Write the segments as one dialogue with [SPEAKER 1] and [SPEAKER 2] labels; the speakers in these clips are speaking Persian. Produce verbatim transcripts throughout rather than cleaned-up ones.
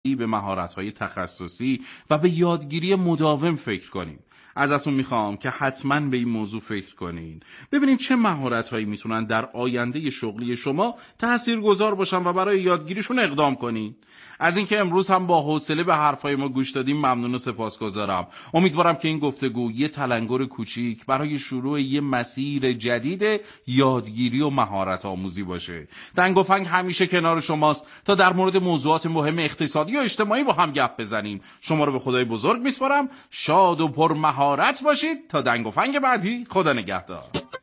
[SPEAKER 1] به مهارت‌های تخصصی و به یادگیری مداوم فکر کنیم. ازتون میخوام که حتما به این موضوع فکر کنین، ببینین چه مهارت‌هایی میتونن در آینده شغلی شما تاثیرگذار باشن و برای یادگیریشون اقدام کنین. از اینکه امروز هم با حوصله به حرفای ما گوش دادیم ممنون و سپاسگزارم. امیدوارم که این گفتگو یه تلنگر کوچیک برای شروع یه مسیر جدید یادگیری و مهارت آموزی باشه. دنگ و فنگ همیشه کنار شماست تا در مورد موضوعات مهم اقتصادی و اجتماعی با هم گپ بزنیم. شما رو به خدای بزرگ میسپارم. شاد و پر مهارت باشید تا دنگ و فنگ بعدی. خدا نگهدار.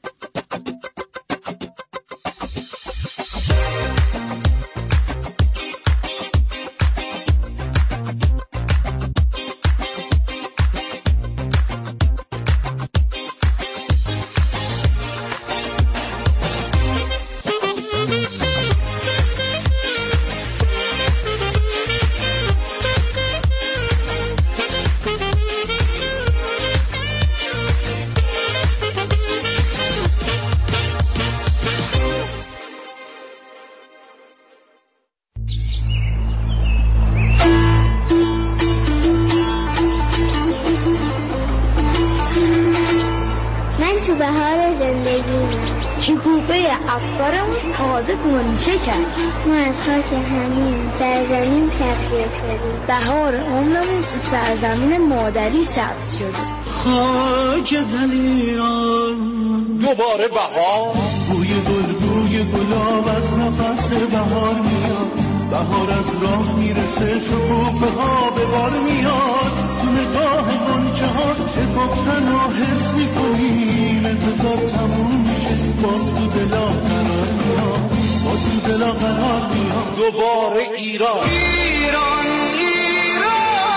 [SPEAKER 2] تو بهار زندگی شکوفه افکارمون تازه گنچه کرد. ما از خاک همین سرزمین تغذیه شدیم. بهار عمرمون تو سرزمین مادری سبز شد.
[SPEAKER 3] خاک دلیران
[SPEAKER 1] دوباره بهار،
[SPEAKER 3] بوی گل بوی گلاب از نفس بهار میاد. بهار از راه میرسه شکوفه ها به بار میاد. تو نگاه گنچه ها شکفتن و حس میکنیم. انتظار تموم میشه باز تو دلا قرار میاد. باز تو دلا قرار میاد.
[SPEAKER 1] دوباره ایران
[SPEAKER 3] ایران ایران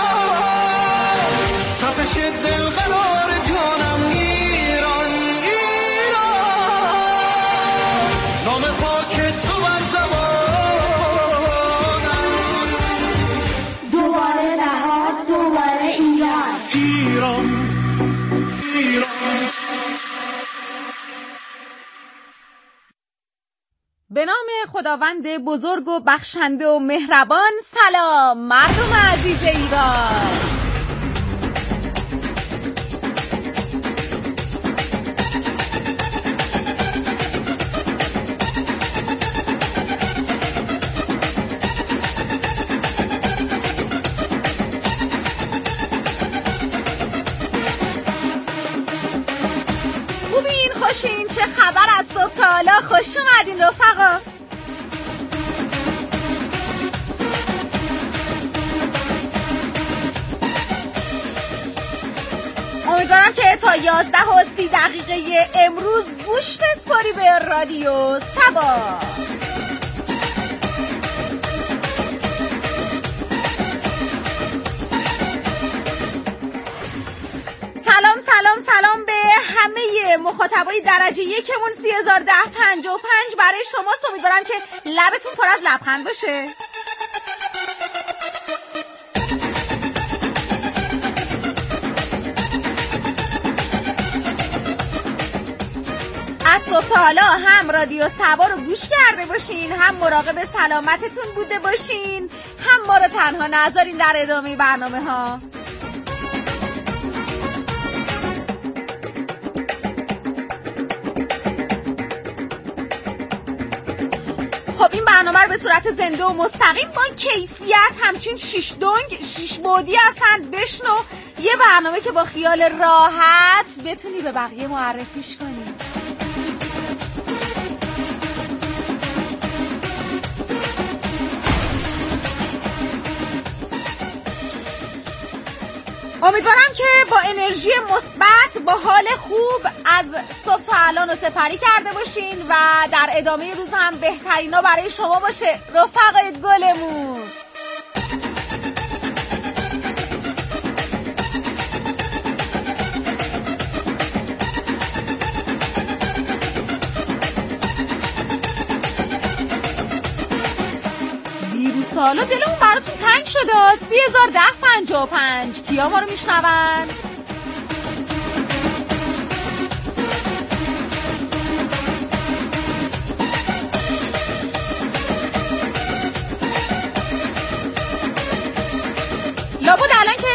[SPEAKER 3] تپش دل قرار جانم. ایران ایران نام پاک تو بر زبانم.
[SPEAKER 2] دوباره بهار، دوباره ایران.
[SPEAKER 3] ایران ایران.
[SPEAKER 4] به نام خداوند بزرگ و بخشنده و مهربان. سلام مردم عزیز ایران. خوبین؟ خوشین؟ چه خبر از صبح تا حالا؟ خوش اومدین رفقا. امیدوارم که تا یازده و سی دقیقه امروز گوش بسپاری به رادیو سبا. سلام سلام سلام به همه مخاطبای درجه یکمون سی هزار ده پنجاه و پنج برای شماست. امیدوارم که لبتون پر از لبخند باشه. از صبح تا حالا هم رادیو سبا رو گوش کرده باشین، هم مراقب سلامتتون بوده باشین، هم ما رو تنها نذارین در ادامه برنامه ها. خب این برنامه رو به صورت زنده و مستقیم با کیفیت همچین شیش دنگ شیش بعدی هستند بشنو. یه برنامه که با خیال راحت بتونی به بقیه معرفیش کنی. امیدوارم که با انرژی مثبت، با حال خوب از صبح تا الان رو سپری کرده باشین و در ادامه روز هم بهترینا برای شما باشه رفقای گلمون. حالا دلمون براتون تنگ شده. سی هزار ده پنجاه و پنج کیا ما رو میشنون؟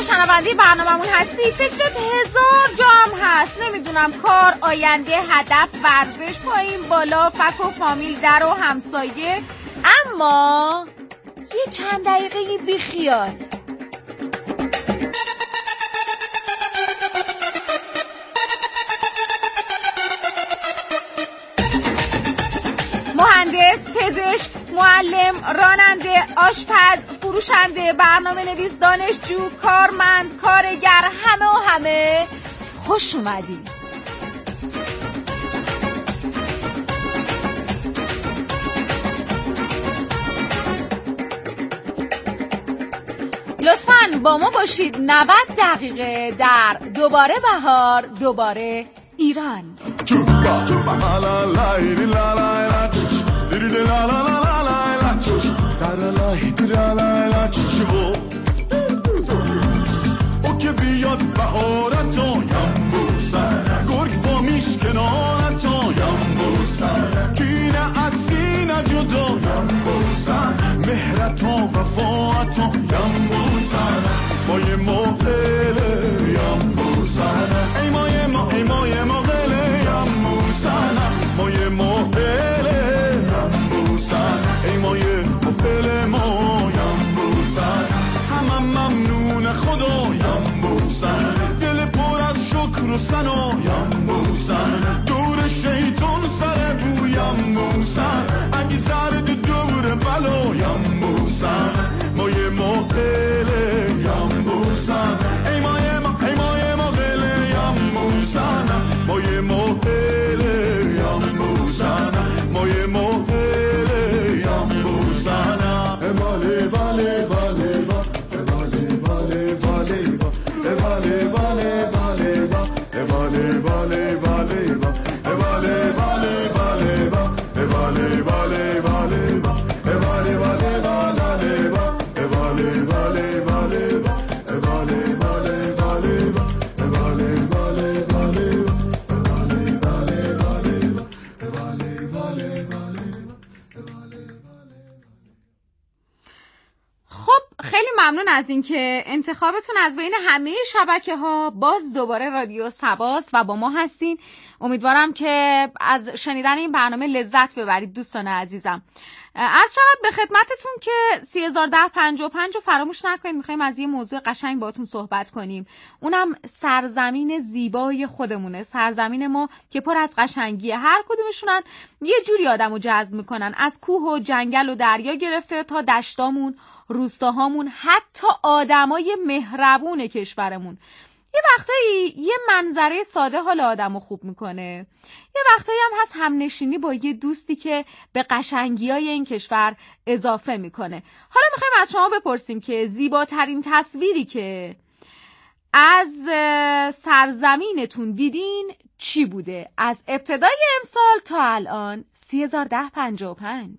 [SPEAKER 4] شنونده برنامه‌مون هستی فکرت هزار جا هم هست، نمیدونم کار، آینده، هدف، ورزش، پایین بالا، فک و فامیل، در و همسایه، اما یه چند دقیقه بی خیال. مهندس، پزشک، معلم، راننده، آشپز، فروشنده، برنامه نویس، دانشجو، کارمند، کارگر، همه و همه خوش اومدی. لطفاً با ما باشید نود دقیقه در دوباره بهار، دوباره ایران.
[SPEAKER 3] او که بیاد بهارتا یمبوسن گرگ و میشکنارتا یمبوسن کینه اسینه جدا یمبوسن مهرتا وفاتا یمبوسن مای مقله یمبوسن ای مای ما ای مای مقله یمبوسن مای مقله یمبوسن ای مای مقله ما یمبوسن همه ممنون خدا یمبوسن دل پر از شکر و ثنا یمبوسن دور شیطان سر بو یمبوسن اگه زرد دور بلا یمبوسن مای مقله یمبوسن ای مای ما ای مای مقله یمبوسن مای مقله یمبوسن مای مقله یمبوسن اماله واله واله
[SPEAKER 4] ممنون از اینکه انتخابتون از بین همه شبکه ها باز دوباره رادیو سباست و با ما هستین. امیدوارم که از شنیدن این برنامه لذت ببرید دوستان عزیزم. از شود به خدمتتون که سی هزار و ده پنجاه و پنج رو فراموش نکنید. میخوایم از یه موضوع قشنگ باهاتون صحبت کنیم، اونم سرزمین زیبای خودمونه، سرزمین ما که پر از قشنگیه. هر کدومشونن یه جوری آدمو جذب میکنن، از کوه و جنگل و دریا گرفته تا دشتامون، روستاهامون، حتی آدمای مهربون کشورمون. یه وقتایی یه منظره ساده حال آدمو خوب میکنه، یه وقتایی هم هست همنشینی با یه دوستی که به قشنگیای این کشور اضافه میکنه. حالا میخوایم از شما بپرسیم که زیباترین تصویری که از سرزمینتون دیدین چی بوده؟ از ابتدای امسال تا الان. سی هزار و ده پنجاه و پنج.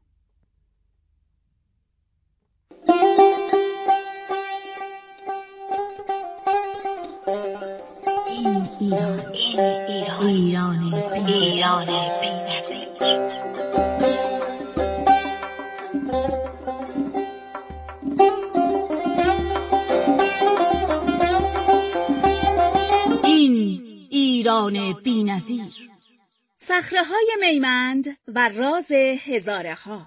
[SPEAKER 5] این ایران، ایران ایران بی‌نظیر. این ایران بی‌نظیر، صخره‌های میمند و راز هزاره ها.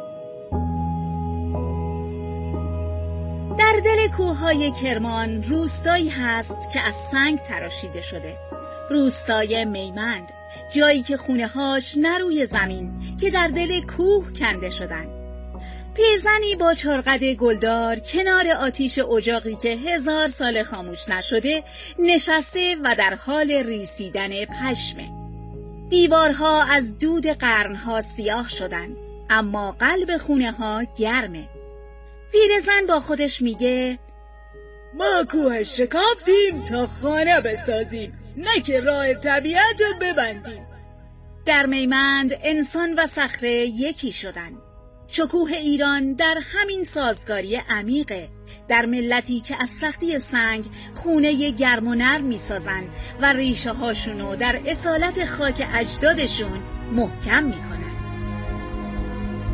[SPEAKER 5] در دل کوههای کرمان روستایی هست که از سنگ تراشیده شده، روستای میمند، جایی که خونه‌هاش نه روی زمین که در دل کوه کنده شدن. پیرزنی با چارقد گلدار کنار آتیش اجاقی که هزار سال خاموش نشده نشسته و در حال ریسیدن پشمه. دیوارها از دود قرنها سیاه شدن، اما قلب خونه‌ها گرمه. پیرزن با خودش میگه ما کوه شکافتیم تا خانه بسازیم، نه که راه طبیعت رو ببندیم. در میمند انسان و صخره یکی شدن. شکوه ایران در همین سازگاری عمیقه، در ملتی که از سختی سنگ خونه گرم و نرم میسازن و ریشه هاشونو در اصالت خاک اجدادشون محکم میکنن.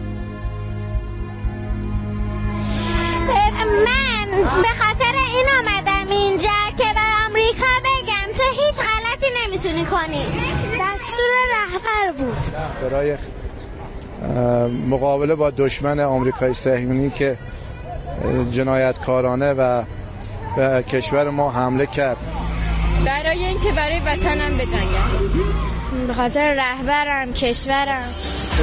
[SPEAKER 2] من به خاطر این کنیم. دستور رهبر بود
[SPEAKER 6] برای مقابله با دشمن آمریکای صهیونی که جنایتکارانه و به کشور ما حمله کرد.
[SPEAKER 7] برای اینکه برای وطنم بجنگم،
[SPEAKER 2] به خاطر رهبرم، کشورم.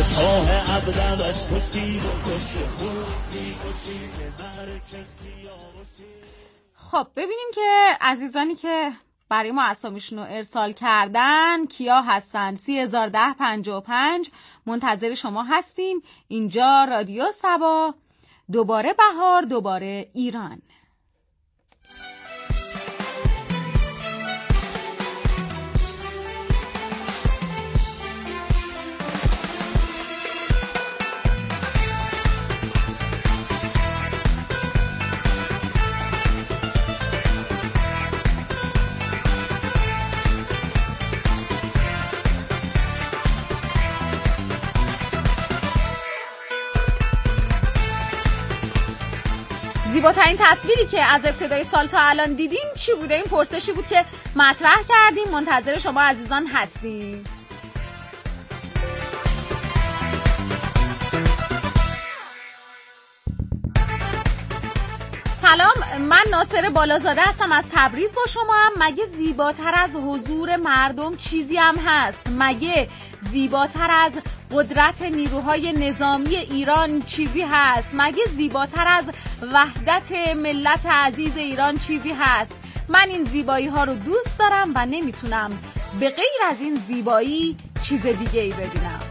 [SPEAKER 4] خب ببینیم که عزیزانی که برای ما اسامیشون رو ارسال کردن کیا هستن. سی هزار ده پنجاه و پنج منتظر شما هستیم. اینجا رادیو صبا، دوباره بهار، دوباره ایران. زیباترین تصویری که از ابتدای سال تا الان دیدیم چی بوده؟ این پرسشی بود که مطرح کردیم. منتظر شما عزیزان هستیم. سلام، من ناصر بالازاده هستم از تبریز با شما هم. مگه زیباتر از حضور مردم چیزی هم هست؟ مگه زیباتر از قدرت نیروهای نظامی ایران چیزی هست؟ مگه زیباتر از وحدت ملت عزیز ایران چیزی هست؟ من این زیبایی ها رو دوست دارم و نمیتونم به غیر از این زیبایی چیز دیگه ای ببینم.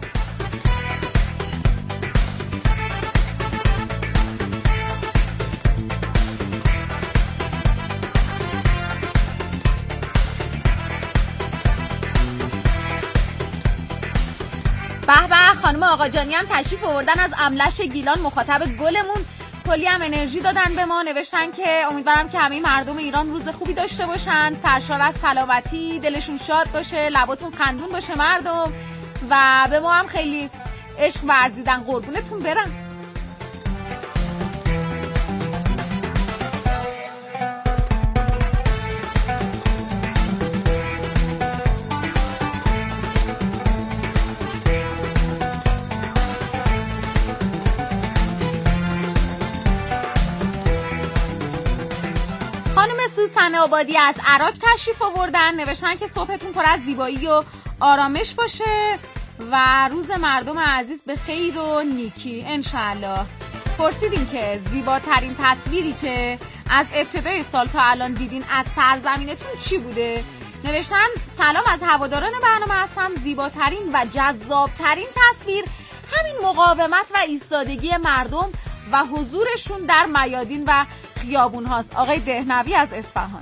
[SPEAKER 4] به به، خانم آقاجانی هم تشریف آوردن از املش گیلان، مخاطب گلمون. کلی هم انرژی دادن به ما، نوشتن که امیدوارم که همه مردم ایران روز خوبی داشته باشن، سرشار از سلامتی، دلشون شاد باشه، لباتون خندون باشه مردم، و به ما هم خیلی عشق ورزیدن. قربونتون برم. سوسن آبادی از عراق تشریف آوردن، نوشتن که صبحتون پر از زیبایی و آرامش باشه و روز مردم عزیز به خیر و نیکی انشالله. پرسیدیم که زیباترین تصویری که از ابتدای سال تا الان دیدین از سرزمینتون چی بوده؟ نوشتن سلام، از هواداران برنامه هستم. زیباترین و جذابترین تصویر همین مقاومت و ایستادگی مردم و حضورشون در میادین و خیابون هاست. آقای دهنوی از اصفهان.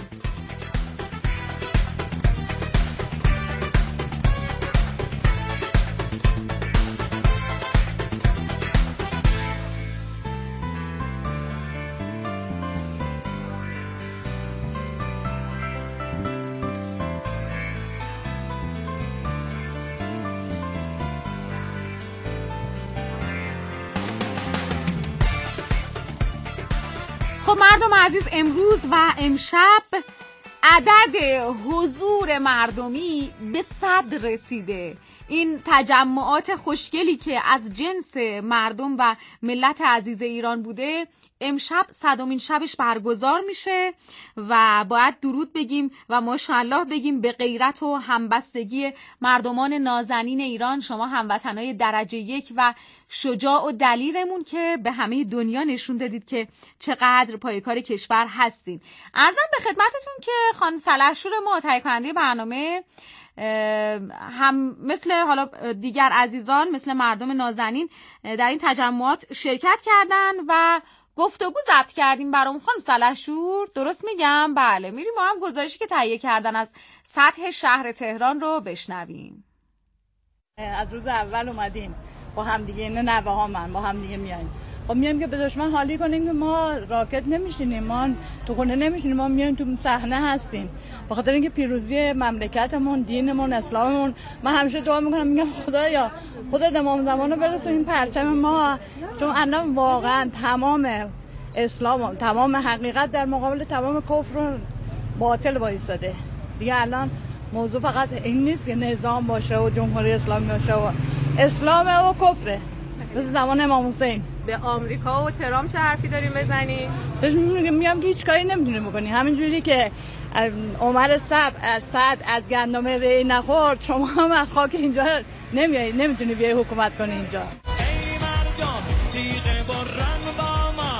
[SPEAKER 4] خب مردم عزیز، امروز و امشب عدد حضور مردمی به صد رسیده. این تجمعات خوشگلی که از جنس مردم و ملت عزیز ایران بوده امشب صدمین شبش برگزار میشه و باید درود بگیم و ماشاءالله بگیم به غیرت و همبستگی مردمان نازنین ایران، شما هموطنای درجه یک و شجاع و دلیرمون که به همه دنیا نشون دادید که چقدر پایه‌کار کشور هستین. عرضم به خدمتتون که خانم سلحشور ما تهیه کننده برنامه هم مثل حالا دیگر عزیزان، مثل مردم نازنین در این تجمعات شرکت کردن و گفتگو ضبط کردیم برام. خانم سلحشور درست میگم؟ بله، میریم ما هم گزارشی که تهیه کردن از سطح شهر تهران رو بشنویم.
[SPEAKER 8] از روز اول اومدیم با هم دیگه، این نوه ها من با هم دیگه میایم، خب میایم که به دشمن حالی کنیم که ما راکت نمیشینیم، ما تو خونه نمیشینیم، ما میایم تو صحنه هستیم به خاطر اینکه پیروزی مملکتمون، دینمون، اسلاممون. من همیشه دعا میکنم، میگم خدایا خدا تمام زمانو برسون این پرچم ما، چون الان واقعا تمام اسلام، تمام حقیقت در مقابل تمام کفر و باطل وایساده دیگه. الان موضوع فقط این نیست که نظام باشه و جمهوری اسلامی باشه و اسلام و کفره، مثل زمان امام حسین.
[SPEAKER 7] به آمریکا و ترامپ چه حرفی داریم بزنی؟
[SPEAKER 8] میگم که هیچ کاری نمیتونی بکنی، همینجوری که عمر صد از صد از گندم ری نخورد، شما هم از خاک اینجا نمیای، نمیتونی بیای حکومت کنی اینجا.
[SPEAKER 3] ای مردم تیغ برن با ما،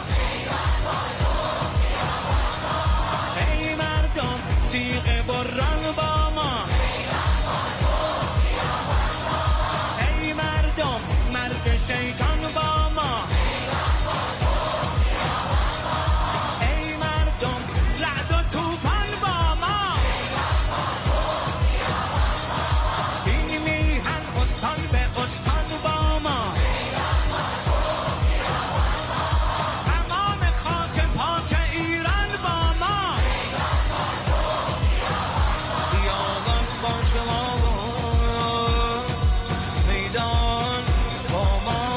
[SPEAKER 3] ای مردم تیغ برن با ما، ای مردم مرد شیطان با ما، ای مردم رعد و طوفان با ما، این میهن استان به استان با ما، تمام خاک پاک ایران با ما، بیابان با شما و میدان با ما.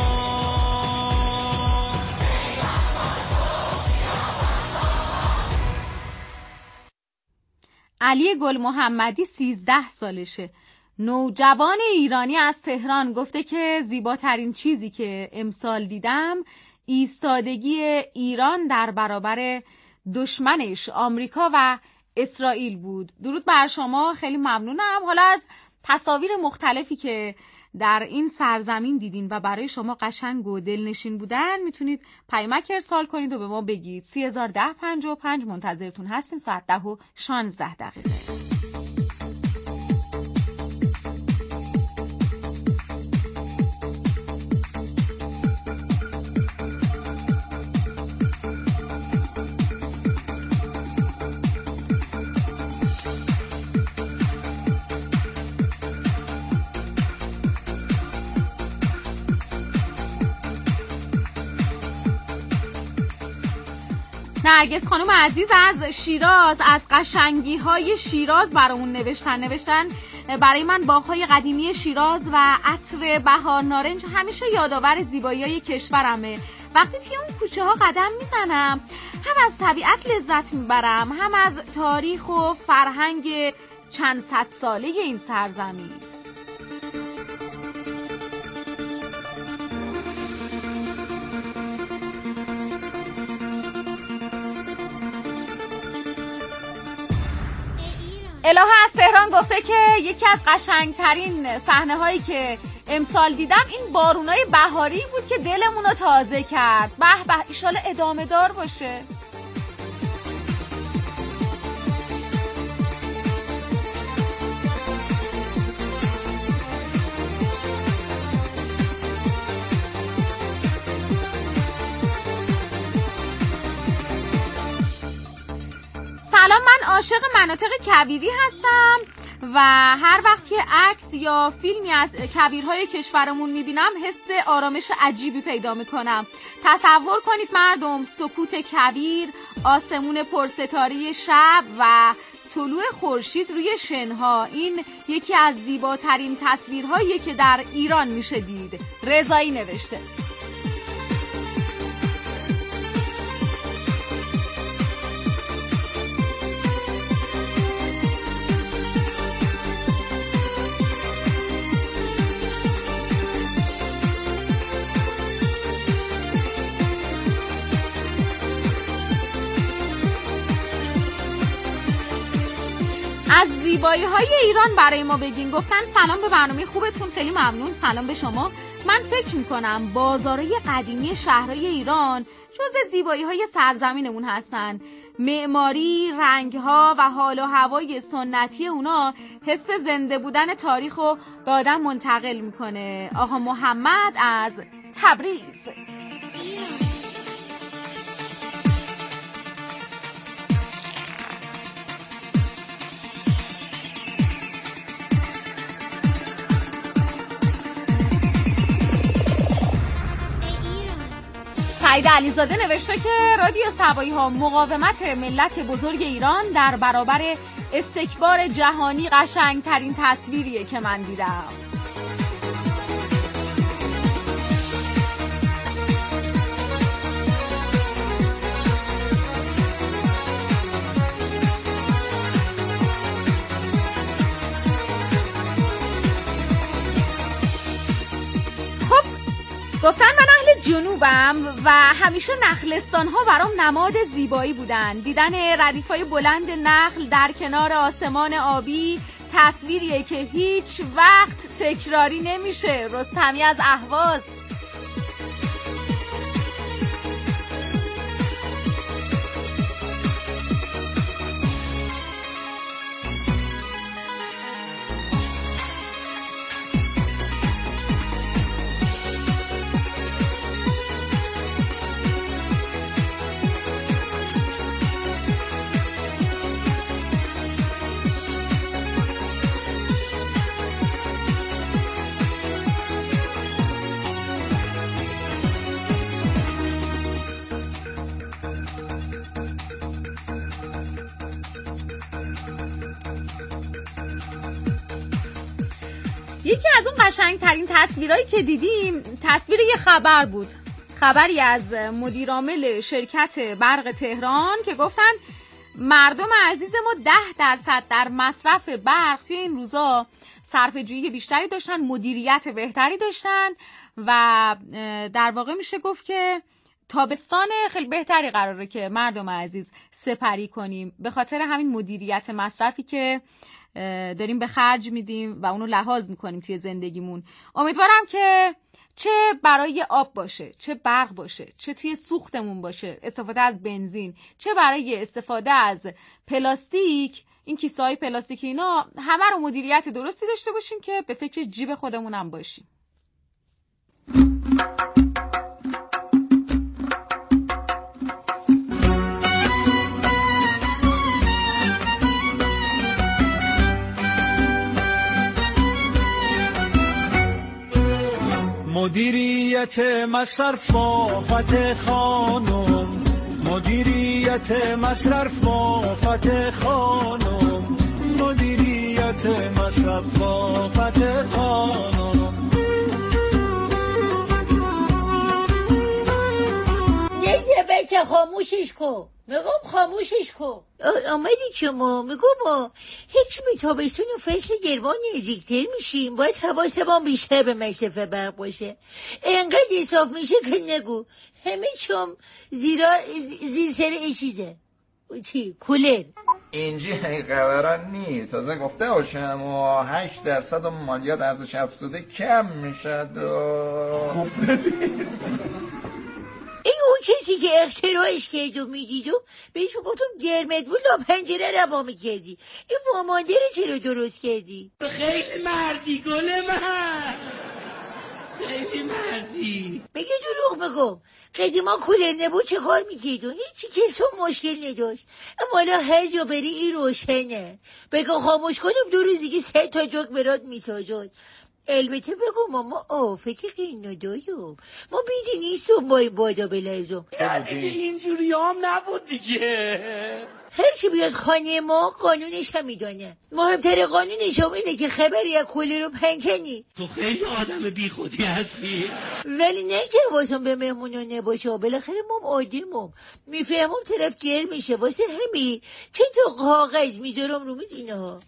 [SPEAKER 4] علی گل محمدی سیزده سالشه، نوجوان ایرانی از تهران، گفته که زیباترین چیزی که امسال دیدم ایستادگی ایران در برابر دشمنش آمریکا و اسرائیل بود. درود بر شما، خیلی ممنونم. حالا از تصاویر مختلفی که در این سرزمین دیدین و برای شما قشنگ و دلنشین بودن میتونید پیامک ارسال کنید و به ما بگید. سی هزار ده پنجاه و پنج منتظرتون هستیم. ساعت ده و شانزده دقیقه. نرگس خانم عزیز از شیراز، از قشنگی های شیراز برامون نوشتن نوشتن برای من باغ‌های قدیمی شیراز و عطر بهار نارنج همیشه یادآور زیبایی های کشورمه. وقتی توی اون کوچه ها قدم میزنم هم از طبیعت لذت میبرم، هم از تاریخ و فرهنگ چند صد ساله این سرزمین. الهه از تهران گفته که یکی از قشنگترین صحنه هایی که امسال دیدم این بارونای بهاری بود که دلمون رو تازه کرد. به به، ایشالا ادامه دار باشه. سلام، من عاشق مناطق کویری هستم و هر وقت که عکس یا فیلمی از کویرهای کشورمون میبینم حس آرامش عجیبی پیدا میکنم. تصور کنید مردم، سکوت کویر، آسمون پرستاره شب و طلوع خورشید روی شنها، این یکی از زیباترین تصویرهایی که در ایران میشه دید. رضایی نوشته. از زیبایی های ایران برای ما بگین. گفتن سلام به برنامه خوبتون، خیلی ممنون. سلام به شما. من فکر میکنم بازارهای قدیمی شهرهای ایران جز زیبایی های سرزمینمون هستن. معماری، رنگها و حال و هوای سنتی اونا حس زنده بودن تاریخ رو به آدم منتقل میکنه. آقا محمد از تبریز. سعید علیزاده نوشته که رادیو سوایی ها مقاومت ملت بزرگ ایران در برابر استکبار جهانی قشنگ ترین تصویریه که من دیدم. و همیشه نخلستان ها برام نماد زیبایی بودن. دیدن ردیفای بلند نخل در کنار آسمان آبی تصویریه که هیچ وقت تکراری نمیشه. رستمی از اهواز. یکی از اون قشنگترین تصویرهایی که دیدیم تصویر یه خبر بود. خبری از مدیرعامل شرکت برق تهران که گفتن مردم عزیز ما ده درصد در مصرف برق توی این روزا صرفه‌جویی بیشتری داشتن، مدیریت بهتری داشتن و در واقع میشه گفت که تابستان خیلی بهتری قراره که مردم عزیز سپری کنیم به خاطر همین مدیریت مصرفی که داریم به خرج میدیم و اونو لحاظ میکنیم توی زندگیمون. امیدوارم که چه برای آب باشه، چه برق باشه، چه توی سوختمون باشه استفاده از بنزین، چه برای استفاده از پلاستیک، این کیسه های پلاستیکی اینا، همه رو مدیریت درستی داشته باشیم که به فکر جیب خودمون هم باشیم.
[SPEAKER 3] مدیریت مصرف آفت خانم، مدیریت مصرف آفت خانم، مدیریت مصرف آفت خانم.
[SPEAKER 9] نیزه بچه خاموشش کن، میگم خاموشش کن. آمدی شما میگم ما هیچ به تابستون و فصل گرما نزدیکتر میشیم، باید حواسمون بیشتر به مصرف برق باشه. انقدر اصاف میشه که نگو، همه چون زیرا زیر سر اشیزه چی؟ کولر.
[SPEAKER 10] اینجی این قراران نیست، تازه گفته باشم و هشت درصد و مالیات ارزش افزوده کم میشد و
[SPEAKER 9] این اون کسی که اختراعش کرد و میدید و بهشون گفتم گرمت بود و پنجره روا میکردی، این وامانده رو چرا درست کردی؟
[SPEAKER 3] خیلی مردی گل من، خیلی مردی.
[SPEAKER 9] میگه دروغ میگم، قدیما کولر نبود چه کار میکرد و هیچی کسو مشکل نداشت، اما الان هر جا بری این روشنه. بگم خاموش کنم دو روز دیگه سه تا جوک برات میسازد. البته بگو ماما آفتی قینا دایم، ما بیدی نیستم با این بادا بلرزم.
[SPEAKER 3] دیگه اینجوری هم نبود دیگه.
[SPEAKER 9] هر چی بیاد خانه ما قانونش هم میدانه. مهمتر قانونش هم اینه که خبری از کولر رو پنکنی.
[SPEAKER 3] تو خیلی آدم بی خودی هستی،
[SPEAKER 9] ولی نه که واسم به مهمونا نباشه، بالاخره مام آدمم میفهمم طرف گرم میشه، واسه همی چه تا کاغذ میذارم رو میز اینها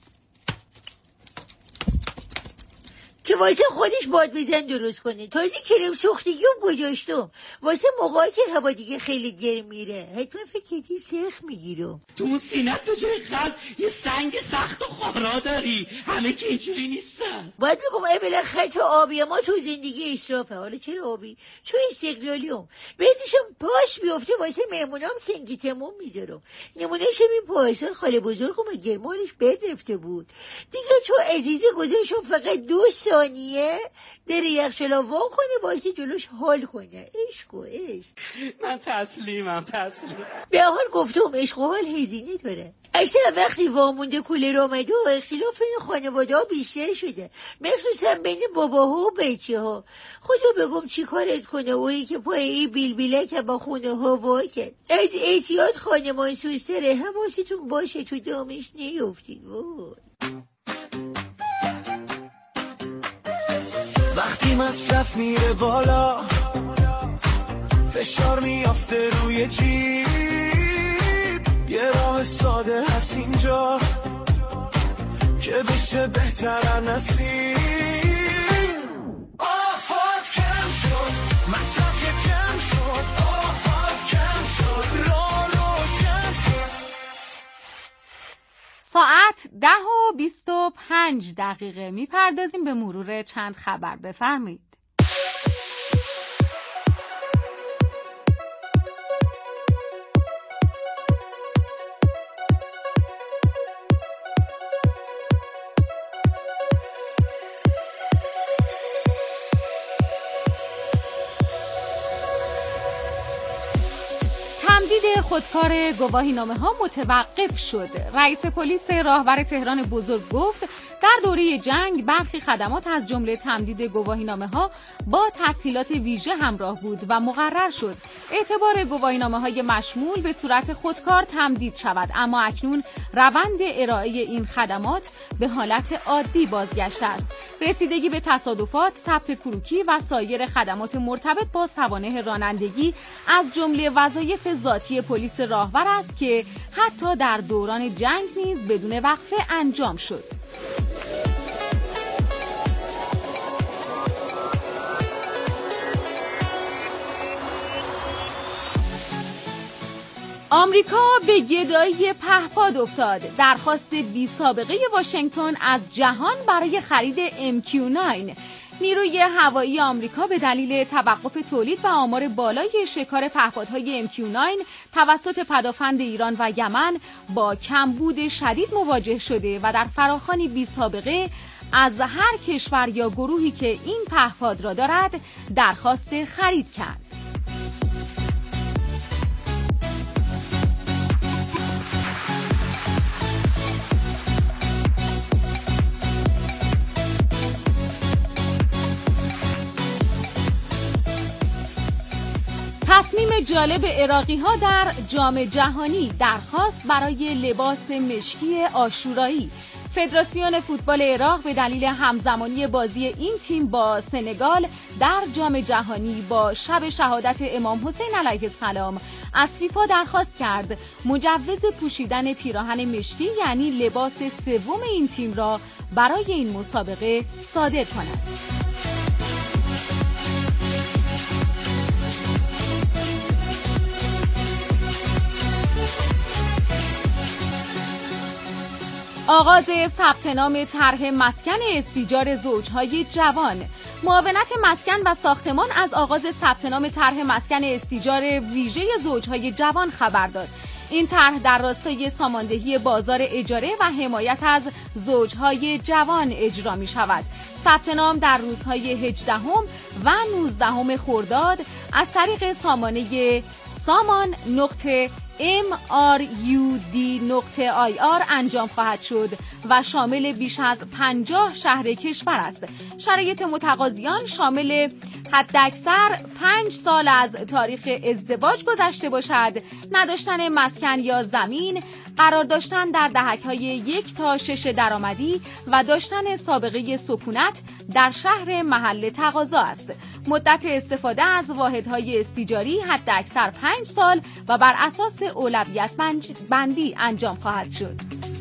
[SPEAKER 9] که واسه خودش باد بزن درست کنه. تازه کرم سوختگی هم گذاشتم واسه موقعی که هوا دیگه خیلی گرم میره، حتما فکر کردی سخت میگیرم.
[SPEAKER 3] تو اون سینت به جای خلق یه سنگ سخت و خارا داری، همه که اینجوری نیستن.
[SPEAKER 9] باید بگم اولا خط آبی ما تو زندگی اسرافه. حالا چرا آبی؟ چون استقلالیم، بعدشم پاش بیفته واسه مهمونام سنگی تموم میذارم. نمونهش این پارسال خاله بزرگم گرمانش بد رفته بود دیگه، چون عزیزه گذاشتم فقط دو ثانیه در یخچال وا کنه واسه جلوش حال کنه. عشق و عشق.
[SPEAKER 3] من تسلیمم تسلیم.
[SPEAKER 9] به حال گفتم عشق و حال هزینه داره. اصلا وقتی وامونده کولر آمده و اختلاف این خانواده ها بیشتر شده، مخصوصا بین باباها و بچه ها. خدا بگم چی کارت کنه اویی که پای این بیل بیله که با خونه ها وا کرد. از احتیاط خانمان سوستره، حواستون باشه تو دامش نیفتید. وای
[SPEAKER 3] وقتی مصرف میره بالا، فشار میافته روی جیب، یه راه ساده هست اینجا که بشه بهتر نصیب. آفات کم شد، مصرف کم شد،
[SPEAKER 4] ساعت ده و بیست و پنج دقیقه. میپردازیم به مرور چند خبر. بفرمایید. تمدید خودکار گواهینامه ها متوقف شد. رئیس پلیس راهور تهران بزرگ گفت در دوره جنگ برخی خدمات از جمله تمدید گواهینامه ها با تسهیلات ویژه همراه بود و مقرر شد اعتبار گواهینامه های مشمول به صورت خودکار تمدید شود، اما اکنون روند ارائه این خدمات به حالت عادی بازگشته است. رسیدگی به تصادفات، ثبت کروکی و سایر خدمات مرتبط با سوانح رانندگی از جمله وظایف ذاتی پلیس راهور است که حتی در دوران جنگ نیز بدون وقفه انجام شد. آمریکا به گدایی پهپاد افتاد. درخواست بی سابقه واشنگتن از جهان برای خرید ام کیو نه. نیروی هوایی آمریکا به دلیل توقف تولید و آمار بالای شکار پهپادهای ام کیو نه توسط پدافند ایران و یمن با کمبود شدید مواجه شده و در فراخوانی بی سابقه از هر کشور یا گروهی که این پهپاد را دارد درخواست خرید کرد. تصمیم جالب عراقی‌ها در جام جهانی، درخواست برای لباس مشکی عاشورایی. فدراسیون فوتبال عراق به دلیل همزمانی بازی این تیم با سنگال در جام جهانی با شب شهادت امام حسین علیه السلام از فیفا درخواست کرد مجوز پوشیدن پیراهن مشکی یعنی لباس سوم این تیم را برای این مسابقه صادر کند. آغاز ثبت نام طرح مسکن استیجار زوجهای جوان. معاونت مسکن و ساختمان از آغاز ثبت نام طرح مسکن استیجار ویژه زوجهای جوان خبر داد. این طرح در راستای ساماندهی بازار اجاره و حمایت از زوجهای جوان اجرا می شود. ثبت نام در روزهای هجدهم و نوزدهم خرداد از طریق سامانه سامان نقطه ام آر یو دی نقطه آی آر انجام خواهد شد و شامل بیش از پنجاه شهر کشور است. شرایط متقاضیان شامل حداکثر پنج سال از تاریخ ازدواج گذشته باشد، نداشتن مسکن یا زمین، قرار داشتن در دهک‌های یک تا شش درآمدی و داشتن سابقه سکونت در شهر محل تقاضا است. مدت استفاده از واحدهای استیجاری حداکثر پنج سال و بر اساس اولویت بندی انجام خواهد شد.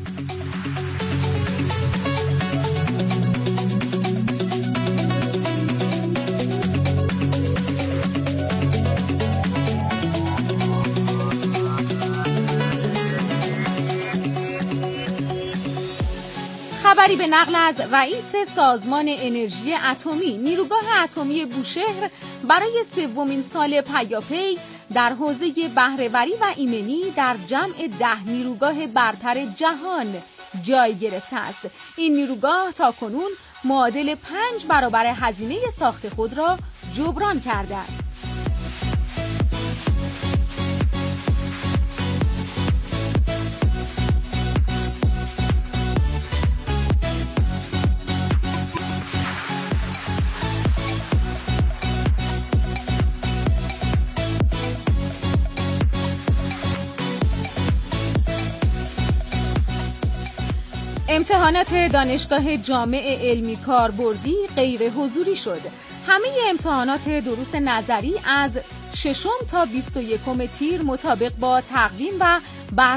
[SPEAKER 4] خبری به نقل از رئیس سازمان انرژی اتمی. نیروگاه اتمی بوشهر برای سومین سال پیاپی در حوزه بهره‌وری و ایمنی در جمع ده نیروگاه برتر جهان جای گرفته است. این نیروگاه تاکنون معادل پنج برابر هزینه ساخت خود را جبران کرده است. امتحانات دانشگاه جامع علمی کاربردی غیر حضوری شد. همه امتحانات دروس نظری از ششم تا بیست و یکم تیر مطابق با تقویم و